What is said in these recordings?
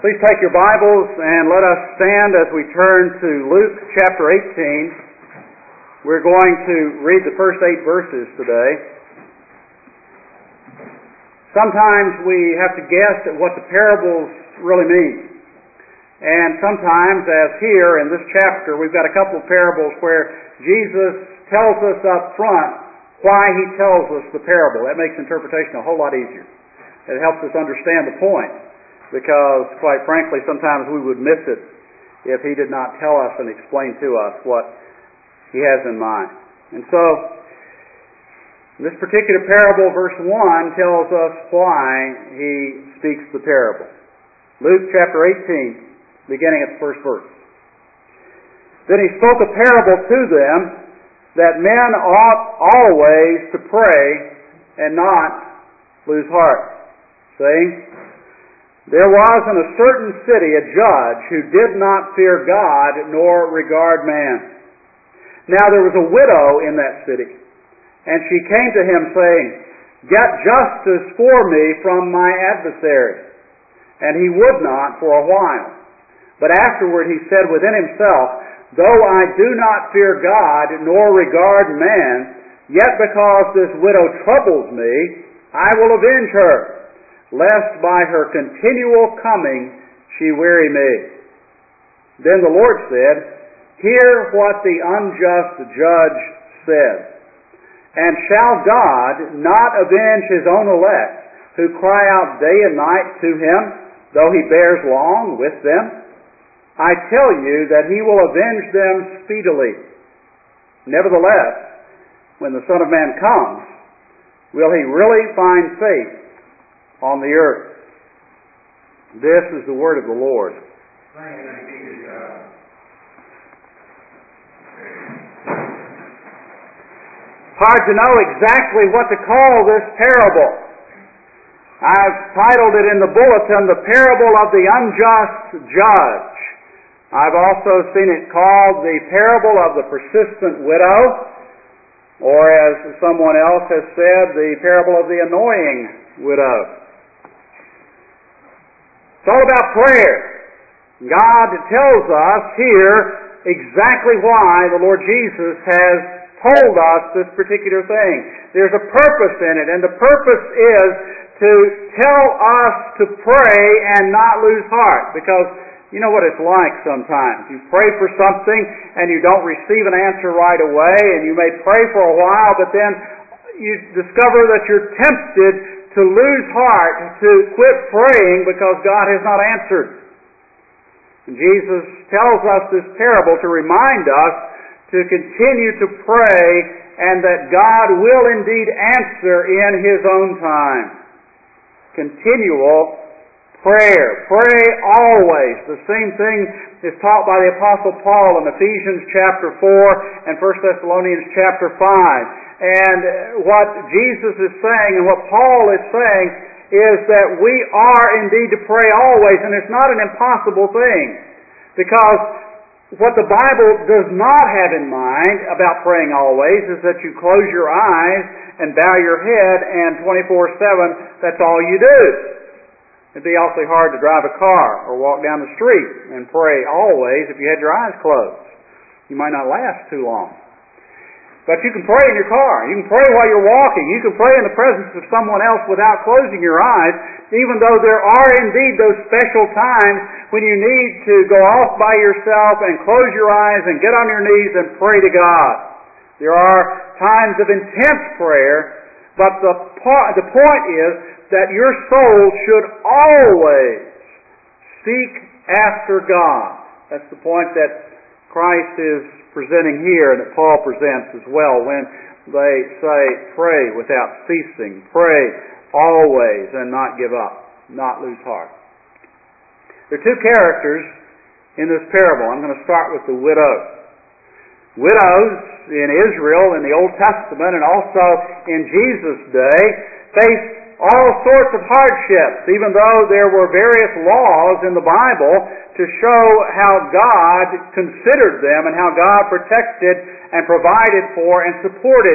Please take your Bibles and let us stand as we turn to Luke chapter 18. We're going to read the first 8 verses today. Sometimes we have to guess at what the parables really mean. And sometimes, as here in this chapter, we've got a couple of parables where Jesus tells us up front why He tells us the parable. That makes interpretation a whole lot easier. It helps us understand the point. Because, quite frankly, sometimes we would miss it if He did not tell us and explain to us what He has in mind. And so, this particular parable, verse 1, tells us why He speaks the parable. Luke chapter 18, beginning at the first verse. Then He spoke a parable to them that men ought always to pray and not lose heart, saying, There was in a certain city a judge who did not fear God nor regard man. Now there was a widow in that city, and she came to him saying, Get justice for me from my adversary. And he would not for a while. But afterward he said within himself, Though I do not fear God nor regard man, yet because this widow troubles me, I will avenge her, lest by her continual coming she weary me. Then the Lord said, Hear what the unjust judge said. And shall God not avenge His own elect, who cry out day and night to Him, though He bears long with them? I tell you that He will avenge them speedily. Nevertheless, when the Son of Man comes, will He really find faith on the earth? This is the word of the Lord. Hard to know exactly what to call this parable. I've titled it in the bulletin, The Parable of the Unjust Judge. I've also seen it called the Parable of the Persistent Widow, or as someone else has said, the Parable of the Annoying Widow. It's all about prayer. God tells us here exactly why the Lord Jesus has told us this particular thing. There's a purpose in it, and the purpose is to tell us to pray and not lose heart. Because you know what it's like sometimes. You pray for something and you don't receive an answer right away, and you may pray for a while, but then you discover that you're tempted to lose heart, to quit praying because God has not answered. And Jesus tells us this parable to remind us to continue to pray and that God will indeed answer in His own time. Continual prayer. Pray always. The same thing is taught by the Apostle Paul in Ephesians chapter 4 and 1 Thessalonians chapter 5. And what Jesus is saying and what Paul is saying is that we are indeed to pray always, and it's not an impossible thing. Because what the Bible does not have in mind about praying always is that you close your eyes and bow your head and 24/7, that's all you do. It'd be awfully hard to drive a car or walk down the street and pray always if you had your eyes closed. You might not last too long. But you can pray in your car. You can pray while you're walking. You can pray in the presence of someone else without closing your eyes, even though there are indeed those special times when you need to go off by yourself and close your eyes and get on your knees and pray to God. There are times of intense prayer, but the point is that your soul should always seek after God. That's the point that Christ is presenting here and that Paul presents as well when they say pray without ceasing, pray always and not give up, not lose heart. There are two characters in this parable. I'm going to start with the widow. Widows in Israel in the Old Testament and also in Jesus' day faced all sorts of hardships, even though there were various laws in the Bible to show how God considered them and how God protected and provided for and supported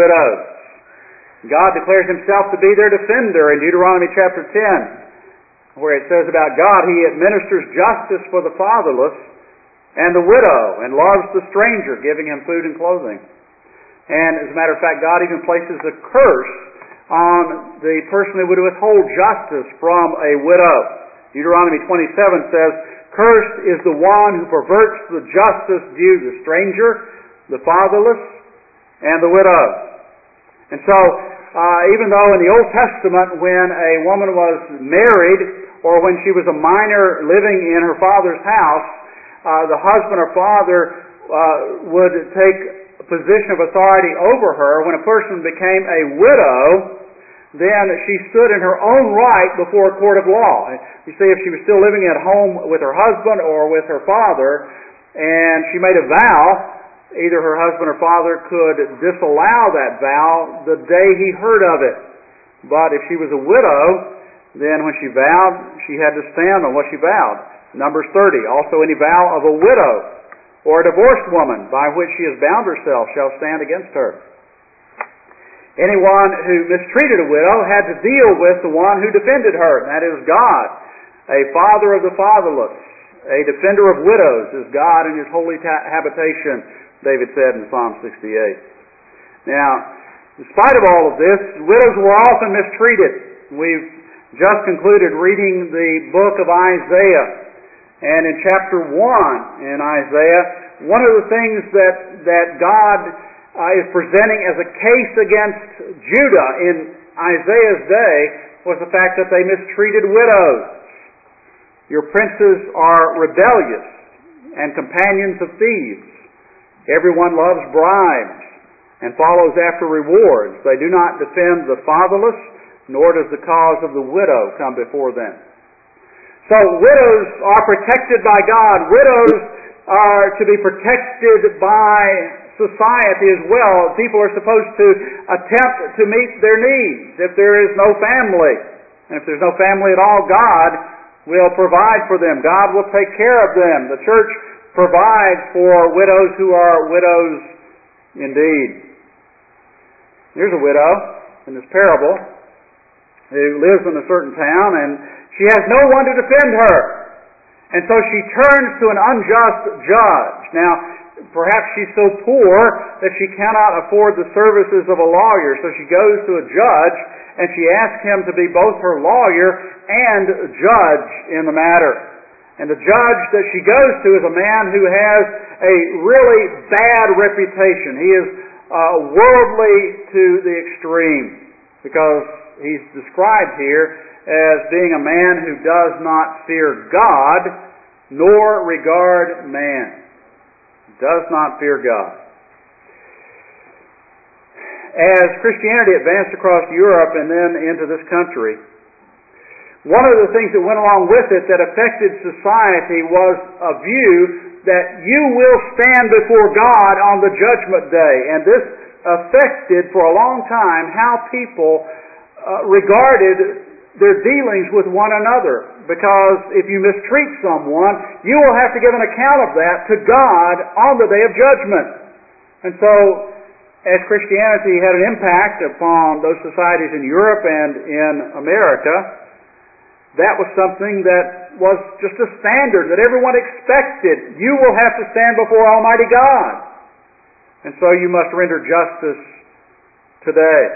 widows. God declares Himself to be their defender in Deuteronomy chapter 10. where it says about God, He administers justice for the fatherless and the widow, and loves the stranger, giving him food and clothing. And as a matter of fact, God even places a curse on the person who would withhold justice from a widow. Deuteronomy 27 says, "Cursed is the one who perverts the justice due to the stranger, the fatherless, and the widow." And so, even though in the Old Testament, when a woman was married, or when she was a minor living in her father's house, the husband or father would take a position of authority over her. When a person became a widow, then she stood in her own right before a court of law. You see, if she was still living at home with her husband or with her father, and she made a vow, either her husband or father could disallow that vow the day he heard of it. But if she was a widow, then when she vowed, she had to stand on what she vowed. Numbers 30, "Also any vow of a widow or a divorced woman by which she has bound herself shall stand against her." Anyone who mistreated a widow had to deal with the one who defended her, and that is God. A father of the fatherless, a defender of widows is God in His holy habitation, David said in Psalm 68. Now, in spite of all of this, widows were often mistreated. We've just concluded reading the book of Isaiah. And in chapter 1 in Isaiah, one of the things that God is presenting as a case against Judah in Isaiah's day was the fact that they mistreated widows. "Your princes are rebellious and companions of thieves. Everyone loves bribes and follows after rewards. They do not defend the fatherless, nor does the cause of the widow come before them." So widows are protected by God. Widows are to be protected by society as well. People are supposed to attempt to meet their needs if there is no family. And if there's no family at all, God will provide for them. God will take care of them. The church provides for widows who are widows indeed. Here's a widow in this parable who lives in a certain town, and she has no one to defend her. And so she turns to an unjust judge. Now, perhaps she's so poor that she cannot afford the services of a lawyer, so she goes to a judge and she asks him to be both her lawyer and judge in the matter. And the judge that she goes to is a man who has a really bad reputation. He is worldly to the extreme, because he's described here as being a man who does not fear God nor regard man. Does not fear God. As Christianity advanced across Europe and then into this country, one of the things that went along with it that affected society was a view that you will stand before God on the judgment day. And this affected for a long time how people regarded their dealings with one another. Because if you mistreat someone, you will have to give an account of that to God on the day of judgment. And so, as Christianity had an impact upon those societies in Europe and in America, that was something that was just a standard that everyone expected. You will have to stand before Almighty God. And so you must render justice today.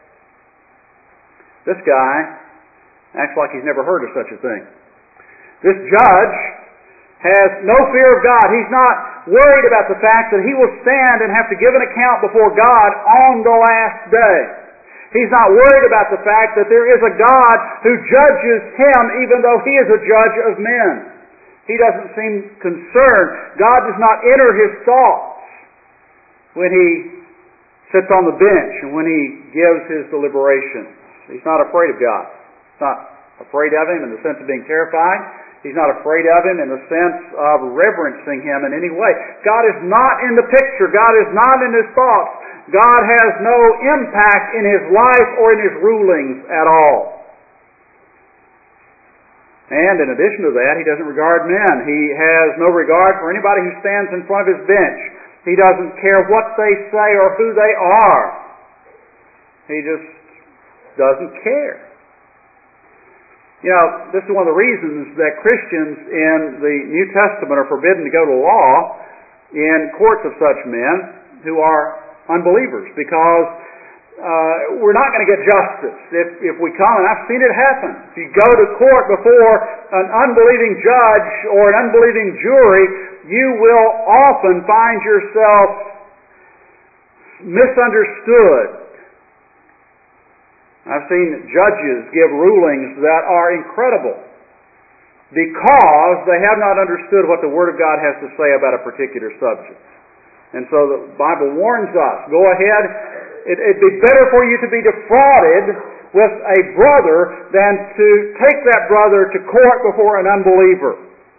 This guy acts like he's never heard of such a thing. This judge has no fear of God. He's not worried about the fact that he will stand and have to give an account before God on the last day. He's not worried about the fact that there is a God who judges him even though he is a judge of men. He doesn't seem concerned. God does not enter his thoughts when he sits on the bench and when he gives his deliberations. He's not afraid of God. He's not afraid of him in the sense of being terrified. He's not afraid of him in the sense of reverencing him in any way. God is not in the picture. God is not in his thoughts. God has no impact in his life or in his rulings at all. And in addition to that, he doesn't regard men. He has no regard for anybody who stands in front of his bench. He doesn't care what they say or who they are. He just doesn't care. This is one of the reasons that Christians in the New Testament are forbidden to go to law in courts of such men who are unbelievers, because we're not going to get justice if we come, and I've seen it happen. If you go to court before an unbelieving judge or an unbelieving jury, you will often find yourself misunderstood. I've seen judges give rulings that are incredible because they have not understood what the Word of God has to say about a particular subject. And so the Bible warns us, go ahead, it'd be better for you to be defrauded with a brother than to take that brother to court before an unbeliever.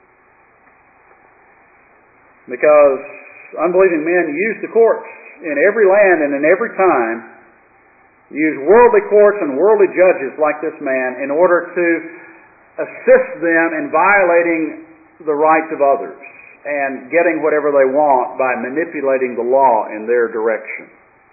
Because unbelieving men use the courts in every land and in every time, use worldly courts and worldly judges like this man in order to assist them in violating the rights of others and getting whatever they want by manipulating the law in their direction.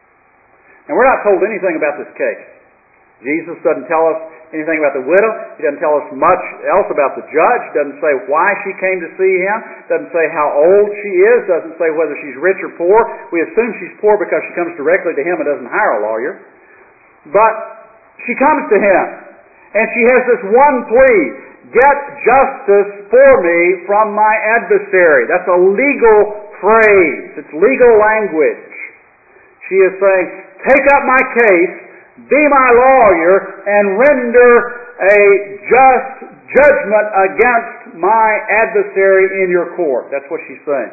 And we're not told anything about this case. Jesus doesn't tell us anything about the widow. He doesn't tell us much else about the judge. Doesn't say why she came to see him. Doesn't say how old she is. Doesn't say whether she's rich or poor. We assume she's poor because she comes directly to him and doesn't hire a lawyer. But she comes to him, and she has this one plea: get justice for me from my adversary. That's a legal phrase. It's legal language. She is saying, take up my case, be my lawyer, and render a just judgment against my adversary in your court. That's what she's saying.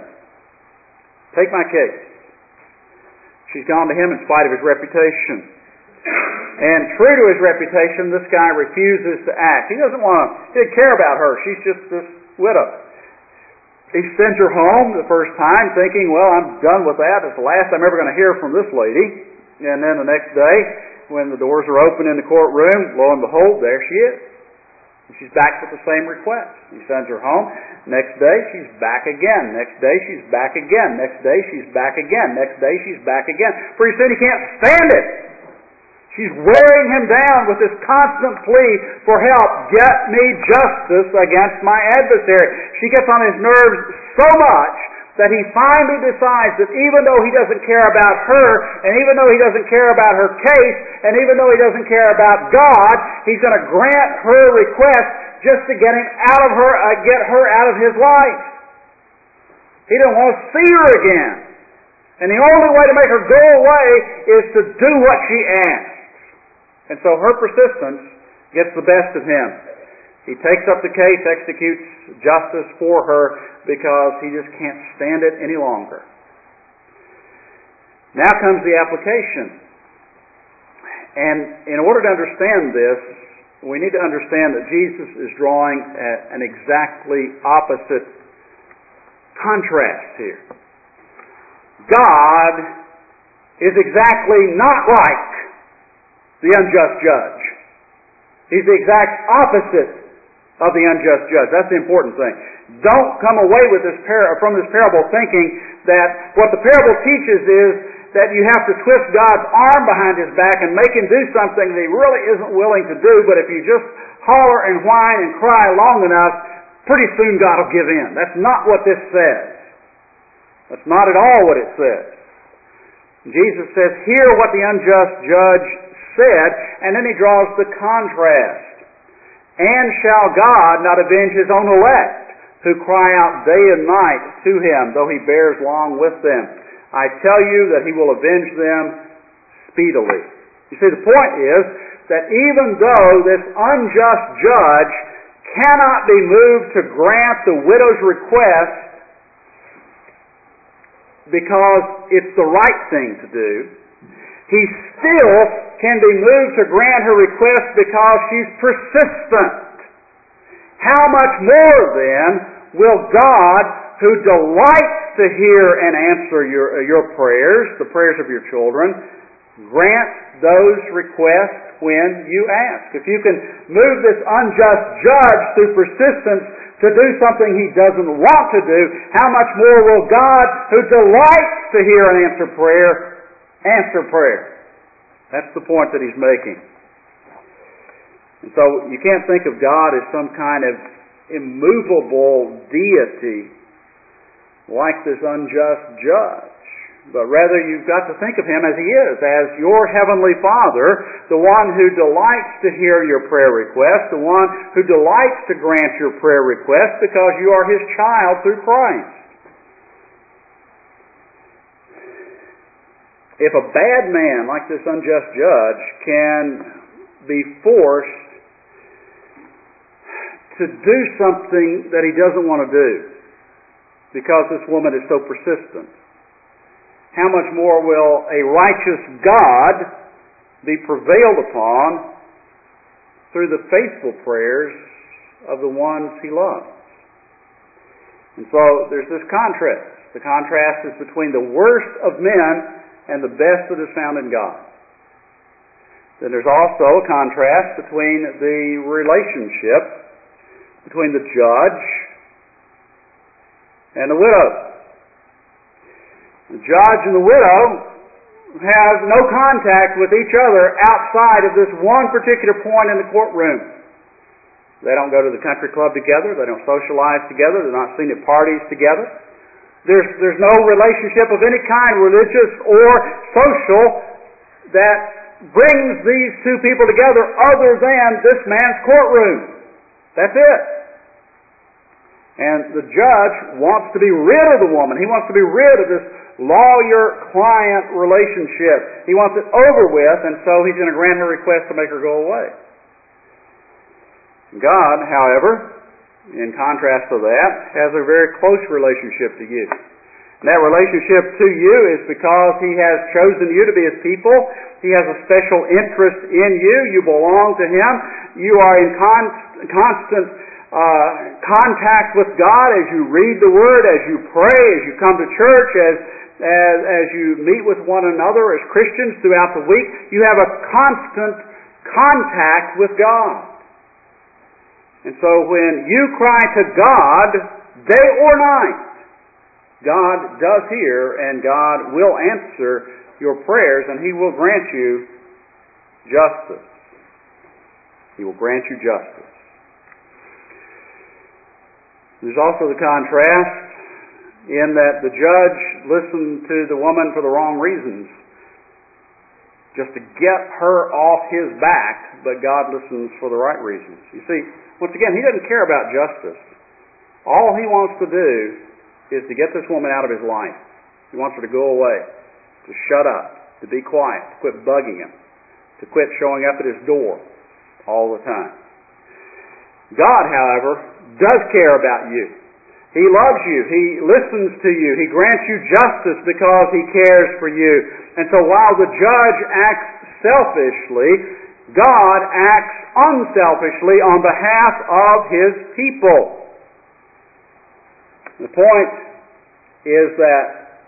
Take my case. She's gone to him in spite of his reputation. And true to his reputation, this guy refuses to act. He doesn't care about her. She's just this widow. He sends her home the first time thinking, well, I'm done with that. It's the last I'm ever going to hear from this lady. And then the next day, when the doors are open in the courtroom, lo and behold, there she is. And she's back with the same request. He sends her home. Next day, she's back again. Next day, she's back again. Next day, she's back again. Next day, she's back again. Pretty soon, he can't stand it. She's wearing him down with this constant plea for help. Get me justice against my adversary. She gets on his nerves so much that he finally decides that even though he doesn't care about her, and even though he doesn't care about her case, and even though he doesn't care about God, he's going to grant her request just to get her out of his life. He doesn't want to see her again. And the only way to make her go away is to do what she asks. And so her persistence gets the best of him. He takes up the case, executes justice for her because he just can't stand it any longer. Now comes the application. And in order to understand this, we need to understand that Jesus is drawing an exactly opposite contrast here. God is exactly not like the unjust judge. He's the exact opposite of the unjust judge. That's the important thing. Don't come away with from this parable thinking that what the parable teaches is that you have to twist God's arm behind his back and make him do something that he really isn't willing to do, but if you just holler and whine and cry long enough, pretty soon God will give in. That's not what this says. That's not at all what it says. Jesus says, hear what the unjust judge said, and then he draws the contrast. And shall God not avenge his own elect, who cry out day and night to him, though he bears long with them? I tell you that he will avenge them speedily. You see, the point is that even though this unjust judge cannot be moved to grant the widow's request because it's the right thing to do, he still can be moved to grant her request because she's persistent. How much more then will God, who delights to hear and answer your prayers, the prayers of your children, grant those requests when you ask? If you can move this unjust judge through persistence to do something he doesn't want to do, how much more will God, who delights to hear and answer prayer? That's the point that he's making. And so you can't think of God as some kind of immovable deity like this unjust judge. But rather you've got to think of Him as He is, as your Heavenly Father, the one who delights to hear your prayer request, the one who delights to grant your prayer request because you are His child through Christ. If a bad man like this unjust judge can be forced to do something that he doesn't want to do because this woman is so persistent, how much more will a righteous God be prevailed upon through the faithful prayers of the ones He loves? And so there's this contrast. The contrast is between the worst of men and the best that is found in God. Then there's also a contrast between the relationship between the judge and the widow. The judge and the widow have no contact with each other outside of this one particular point in the courtroom. They don't go to the country club together. They don't socialize together. They're not seen at parties together. There's no relationship of any kind, religious or social, that brings these two people together other than this man's courtroom. That's it. And the judge wants to be rid of the woman. He wants to be rid of this lawyer-client relationship. He wants it over with, and so he's going to grant her request to make her go away. God, however, in contrast to that, has a very close relationship to you. And that relationship to you is because He has chosen you to be His people. He has a special interest in you. You belong to Him. You are in constant contact with God as you read the Word, as you pray, as you come to church, as you meet with one another as Christians throughout the week. You have a constant contact with God. And so when you cry to God, day or night, God does hear and God will answer your prayers and He will grant you justice. He will grant you justice. There's also the contrast in that the judge listened to the woman for the wrong reasons, just to get her off his back, but God listens for the right reasons. You see, once again, He doesn't care about justice. All He wants to do is to get this woman out of His life. He wants her to go away, to shut up, to be quiet, to quit bugging Him, to quit showing up at His door all the time. God, however, does care about you. He loves you. He listens to you. He grants you justice because He cares for you. And so while the judge acts selfishly, God acts unselfishly on behalf of His people. The point is that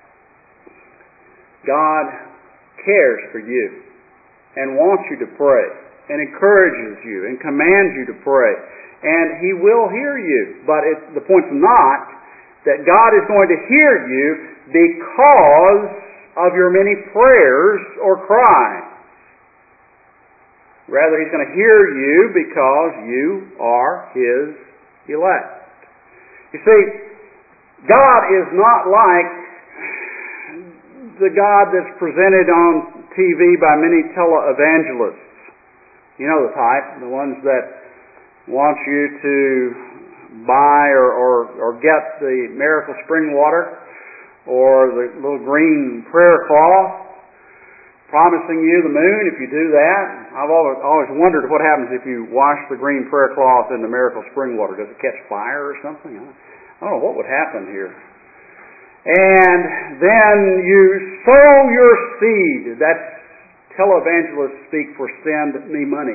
God cares for you and wants you to pray and encourages you and commands you to pray. And He will hear you. But the point's not that God is going to hear you because of your many prayers or cries. Rather, He's going to hear you because you are His elect. You see, God is not like the God that's presented on TV by many televangelists. You know the type, the ones that want you to buy or get the miracle spring water or the little green prayer cloth, promising you the moon if you do that. I've always wondered what happens if you wash the green prayer cloth in the miracle spring water. Does it catch fire or something? I don't know what would happen here. And then you sow your seed. That's televangelists speak for send me money.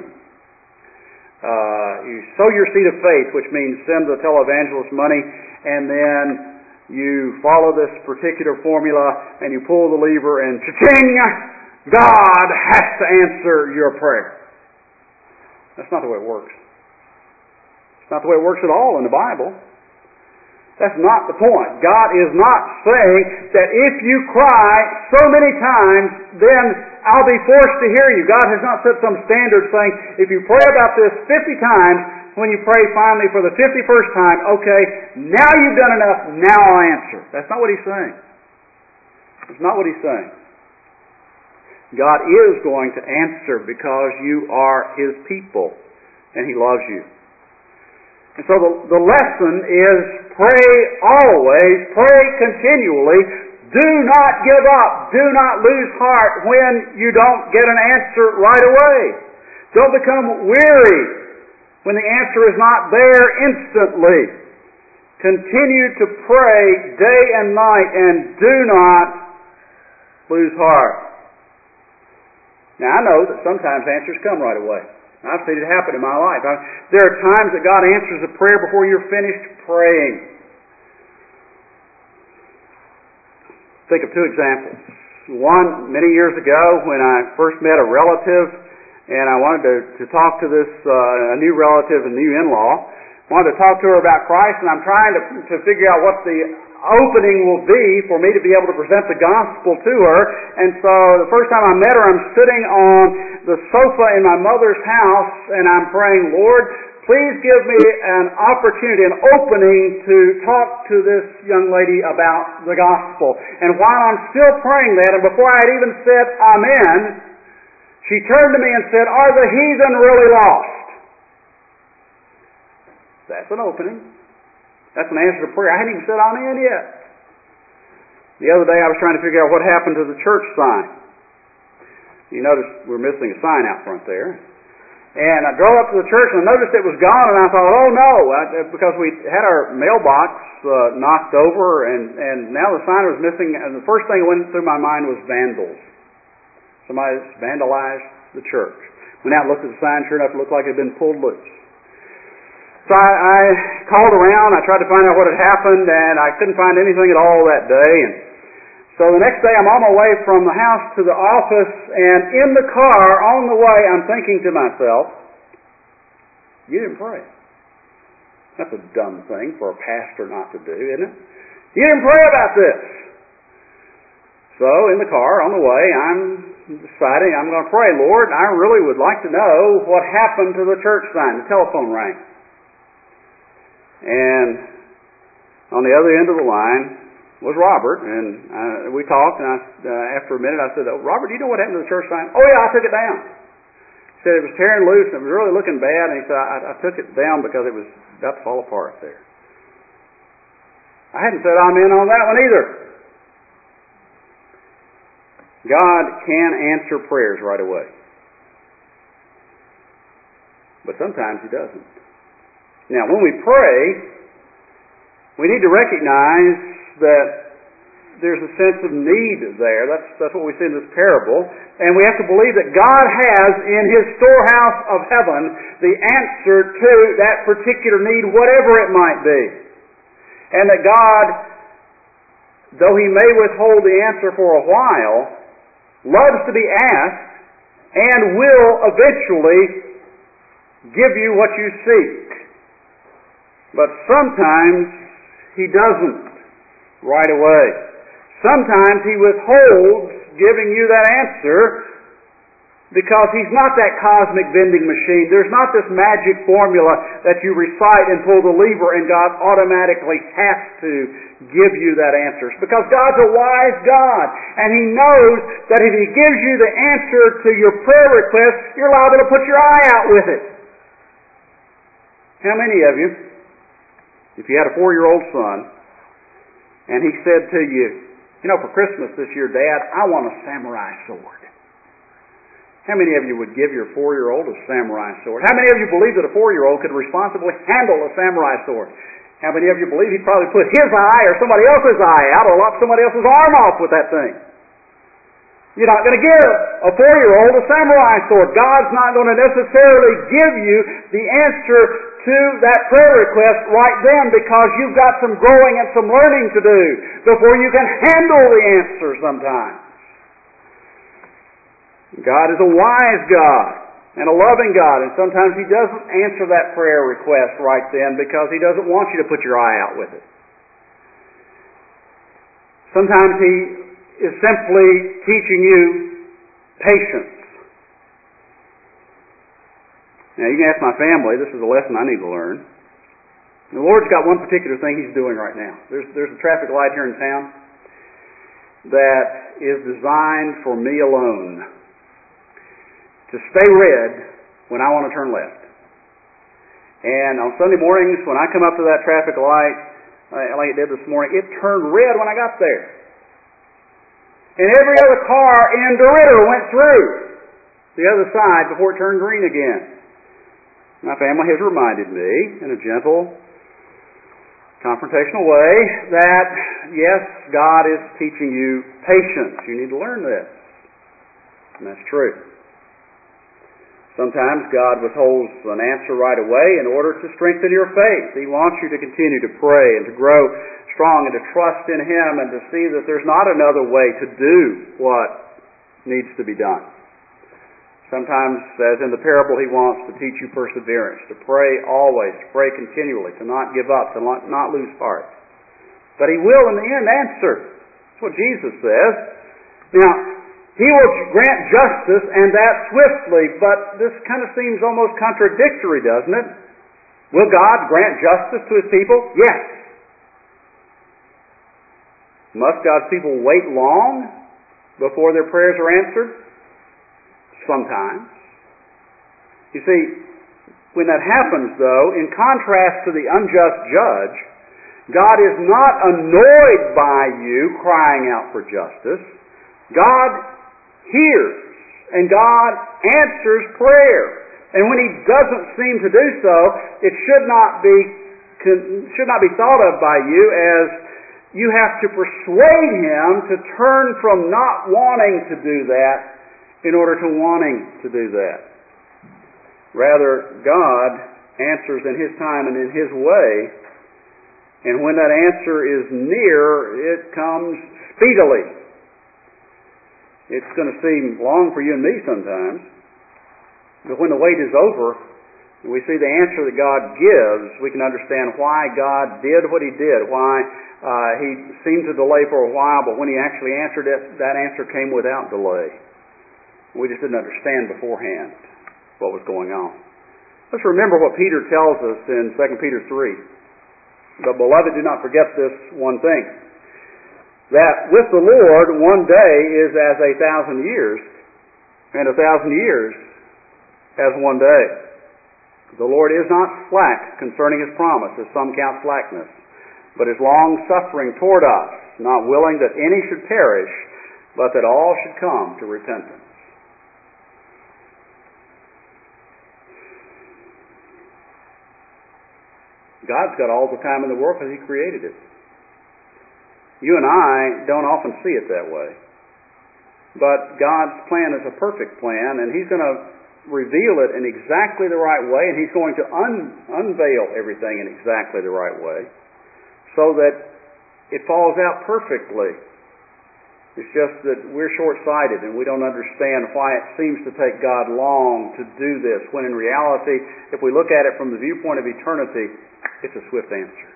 You sow your seed of faith, which means send the televangelist money, and then you follow this particular formula and you pull the lever and cha-ching! God has to answer your prayer. That's not the way it works. It's not the way it works at all in the Bible. That's not the point. God is not saying that if you cry so many times, then I'll be forced to hear you. God has not set some standard saying, if you pray about this 50 times, when you pray finally for the 51st time, okay, now you've done enough, now I'll answer. That's not what He's saying. That's not what He's saying. God is going to answer because you are His people, and He loves you. And so the lesson is pray always, pray continually, do not give up, do not lose heart when you don't get an answer right away. Don't become weary when the answer is not there instantly. Continue to pray day and night and do not lose heart. Now I know that sometimes answers come right away. I've seen it happen in my life. There are times that God answers a prayer before you're finished praying. Think of two examples. One, many years ago when I first met a relative and I wanted to talk to this a new relative, a new in-law, wanted to talk to her about Christ, and I'm trying to figure out what the opening will be for me to be able to present the gospel to her. And so the first time I met her, I'm sitting on the sofa in my mother's house and I'm praying, Lord, please give me an opportunity, an opening to talk to this young lady about the gospel. And while I'm still praying that, and before I had even said amen, she turned to me and said, are the heathen really lost? That's an opening. That's an answer to prayer. I hadn't even said amen yet. The other day I was trying to figure out what happened to the church sign. You notice we're missing a sign out front there. And I drove up to the church and I noticed it was gone, and I thought, oh no, because we had our mailbox knocked over and now the sign was missing, and the first thing that went through my mind was vandals. Somebody vandalized the church. Went out and looked at the sign, sure enough it looked like it had been pulled loose. So I called around, I tried to find out what had happened, and I couldn't find anything at all that day. And so the next day I'm on my way from the house to the office, and in the car on the way I'm thinking to myself, you didn't pray. That's a dumb thing for a pastor not to do, isn't it? You didn't pray about this. So in the car on the way I'm deciding I'm going to pray, Lord, I really would like to know what happened to the church sign. The telephone rang. And on the other end of the line was Robert, and we talked, and after a minute I said, oh, Robert, do you know what happened to the church sign? Oh yeah, I took it down. He said it was tearing loose, and it was really looking bad, and he said, I took it down because it was about to fall apart there. I hadn't said amen on that one either. God can answer prayers right away. But sometimes He doesn't. Now, when we pray, we need to recognize that there's a sense of need there. That's what we see in this parable. And we have to believe that God has in His storehouse of heaven the answer to that particular need, whatever it might be. And that God, though He may withhold the answer for a while, loves to be asked and will eventually give you what you seek. But sometimes He doesn't right away. Sometimes He withholds giving you that answer because He's not that cosmic vending machine. There's not this magic formula that you recite and pull the lever and God automatically has to give you that answer. It's because God's a wise God, and He knows that if He gives you the answer to your prayer request, you're liable to put your eye out with it. How many of you, if you had a 4-year-old son, and he said to you, you know, for Christmas this year, Dad, I want a samurai sword. How many of you would give your 4-year-old a samurai sword? How many of you believe that a 4-year-old could responsibly handle a samurai sword? How many of you believe he'd probably put his eye or somebody else's eye out or lop somebody else's arm off with that thing? You're not going to give a 4-year-old a samurai sword. God's not going to necessarily give you the answer to that prayer request right then because you've got some growing and some learning to do before you can handle the answer sometimes. God is a wise God and a loving God, and sometimes He doesn't answer that prayer request right then because He doesn't want you to put your eye out with it. Sometimes He is simply teaching you patience. Now, you can ask my family, this is a lesson I need to learn. The Lord's got one particular thing He's doing right now. There's a traffic light here in town that is designed for me alone to stay red when I want to turn left. And on Sunday mornings, when I come up to that traffic light, like it did this morning, it turned red when I got there. And every other car in DeRidder went through the other side before it turned green again. My family has reminded me, in a gentle, confrontational way, that yes, God is teaching you patience. You need to learn this. And that's true. Sometimes God withholds an answer right away in order to strengthen your faith. He wants you to continue to pray and to grow strong and to trust in Him and to see that there's not another way to do what needs to be done. Sometimes, as in the parable, He wants to teach you perseverance, to pray always, to pray continually, to not give up, to not lose heart. But He will, in the end, answer. That's what Jesus says. Now, He will grant justice, and that swiftly, but this kind of seems almost contradictory, doesn't it? Will God grant justice to His people? Yes. Must God's people wait long before their prayers are answered? Sometimes. You see, when that happens, though, in contrast to the unjust judge, God is not annoyed by you crying out for justice. God hears and God answers prayer. And when He doesn't seem to do so, it should not be thought of by you as you have to persuade Him to turn from not wanting to do that in order to wanting to do that. Rather, God answers in His time and in His way, and when that answer is near, it comes speedily. It's going to seem long for you and me sometimes, but when the wait is over, and we see the answer that God gives, we can understand why God did what He did, why He seemed to delay for a while, but when He actually answered it, that answer came without delay. We just didn't understand beforehand what was going on. Let's remember what Peter tells us in 2 Peter 3. But beloved, do not forget this one thing, that with the Lord 1 day is as 1,000 years, and 1,000 years as 1 day. The Lord is not slack concerning His promise, as some count slackness, but is long-suffering toward us, not willing that any should perish, but that all should come to repentance. God's got all the time in the world because He created it. You and I don't often see it that way. But God's plan is a perfect plan, and He's going to reveal it in exactly the right way, and He's going to unveil everything in exactly the right way so that it falls out perfectly. It's just that we're short-sighted and we don't understand why it seems to take God long to do this, when in reality, if we look at it from the viewpoint of eternity, it's a swift answer.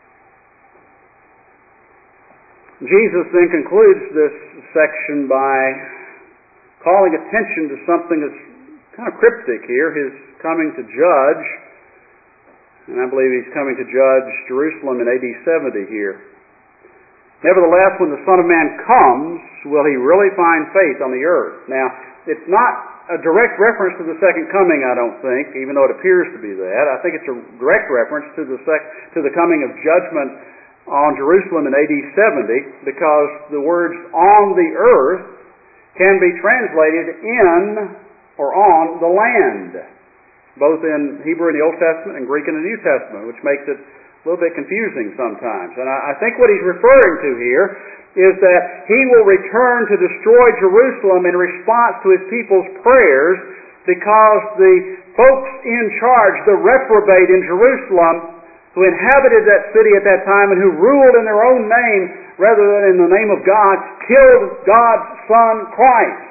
Jesus then concludes this section by calling attention to something that's kind of cryptic here, His coming to judge. And I believe He's coming to judge Jerusalem in AD 70 here. Nevertheless, when the Son of Man comes, will He really find faith on the earth? Now, it's not a direct reference to the second coming, I don't think, even though it appears to be that. I think it's a direct reference to the coming of judgment on Jerusalem in AD 70, because the words "on the earth" can be translated "in" or "on the land," both in Hebrew in the Old Testament and Greek in the New Testament, which makes it a little bit confusing sometimes. And I think what He's referring to here is that He will return to destroy Jerusalem in response to His people's prayers, because the folks in charge, the reprobate in Jerusalem, who inhabited that city at that time and who ruled in their own name rather than in the name of God, killed God's Son Christ.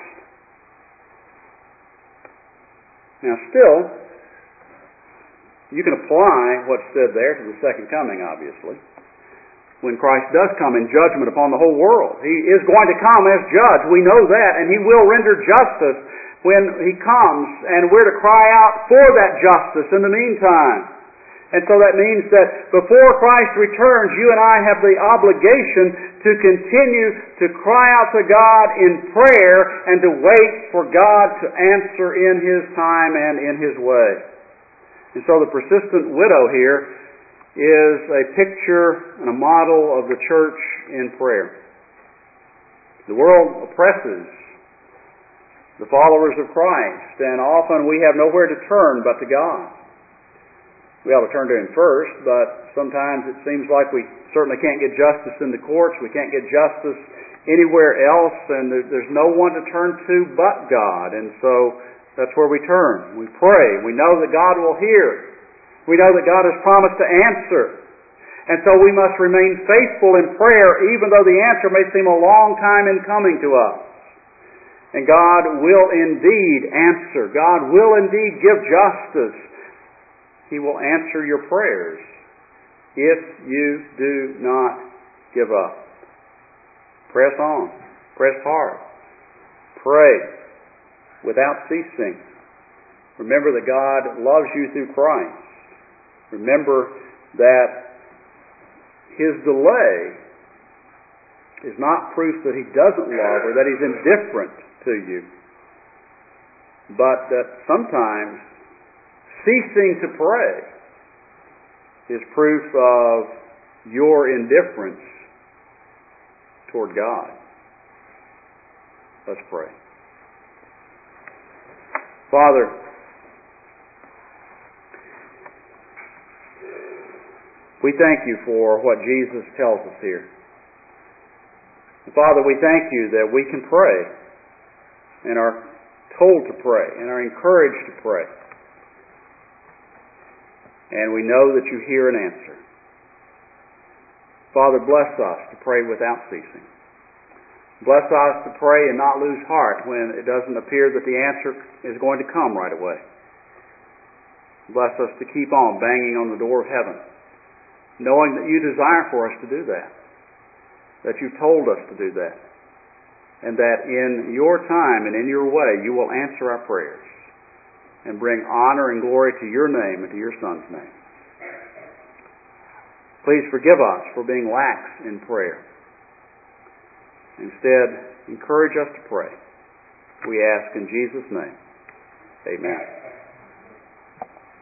Now still, you can apply what's said there to the second coming, obviously. when Christ does come in judgment upon the whole world. He is going to come as judge. We know that, and He will render justice when He comes, and we're to cry out for that justice in the meantime. And so that means that before Christ returns, you and I have the obligation to continue to cry out to God in prayer and to wait for God to answer in His time and in His way. And so the persistent widow here is a picture and a model of the church in prayer. The world oppresses the followers of Christ, and often we have nowhere to turn but to God. We ought to turn to Him first, but sometimes it seems like we certainly can't get justice in the courts, we can't get justice anywhere else, and there's no one to turn to but God. And so that's where we turn. We pray. We know that God will hear. We know that God has promised to answer. And so we must remain faithful in prayer, even though the answer may seem a long time in coming to us. And God will indeed answer. God will indeed give justice. He will answer your prayers if you do not give up. Press on. Press hard. Pray without ceasing. Remember that God loves you through Christ. Remember that His delay is not proof that He doesn't love or that He's indifferent to you, but that sometimes ceasing to pray is proof of your indifference toward God. Let's pray. Father, we thank You for what Jesus tells us here. And Father, we thank You that we can pray and are told to pray and are encouraged to pray. And we know that You hear and answer. Father, bless us to pray without ceasing. Bless us to pray and not lose heart when it doesn't appear that the answer is going to come right away. Bless us to keep on banging on the door of heaven, knowing that You desire for us to do that, that You've told us to do that, and that in Your time and in Your way You will answer our prayers and bring honor and glory to Your name and to Your Son's name. Please forgive us for being lax in prayer. Instead, encourage us to pray. We ask in Jesus' name. Amen.